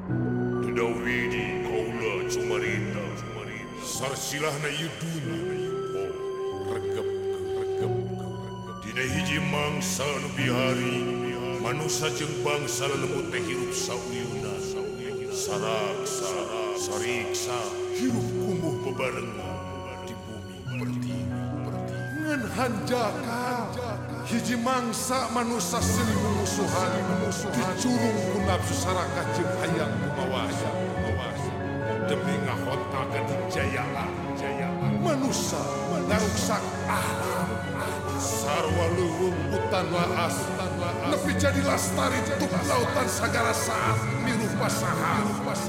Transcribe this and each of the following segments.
Dawidi kaula cumarita sarsilahna yuduna regep dina hiji mangsa nu bihari manusia jeung bangsa lelembut teh hirup sauyuna saraksa sariksa hirup kumuh bebarengan di bumi pertiwi ngan hanjaka hiji mangsa manusia silih mumusuhan dicurung ku nafsu sarakah jeung hayang kumawasa demi ngahontakeun jayaan manusia ngaruksak alam sarwa leuweung hutan laas nepi jadi lastari tuk lautan sagara saat mirupa saha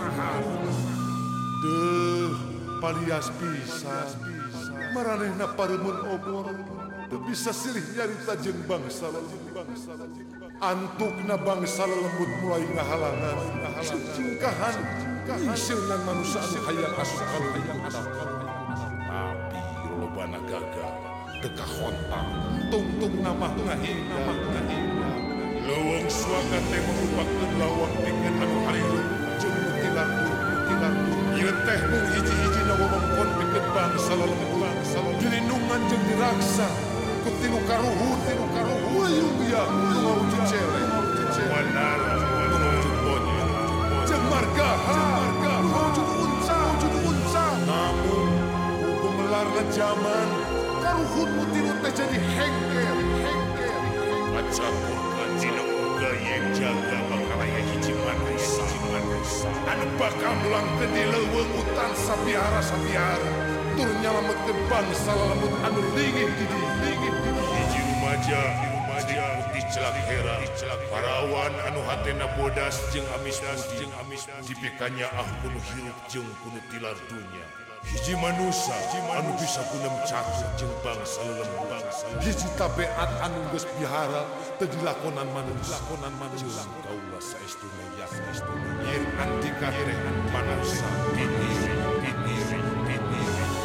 deuh palias pisan maranehna paremun obor teu bisa silih nyarita jeung bangsa lelembut antukna bangsa lelembut mulai ngahalangan cingkahan iseunan manusia anu hayang asup ka leuweung tapi lobana gagal teka hontang tungtung nama ngahina leuweung swaga teh merupakeun lawang pikeun anu harieup jeung mutilan ieu teh mung hiji-hijina wewengkon pikeun bangsa lelembut dilindungan jeung diraksa ku tinu karuhun wayung ya ngawujud celeng wanara ngawujud bonyet jeung margaha ngawujud unca namun gumelarna zaman karuhun mutilu teh jadi hengker acakurkan dina uga yang jaga bakal aya hiji manusia anu bakal mulangkeun di leuweung hutan sapiara tur nyalametkeun bangsa lelembut anu lingih di hiji rumaja dicelak hera parawan anu hatena bodas jeung amis dipikanya kuno hirup jeung kuno tilar dunya hiji manusia anu bisa gunem catur jeung bangsa lelembut hiji tabeat anu geus bihara teu dilakonan manusia kaula saestuna yen antika teh manusia pitiri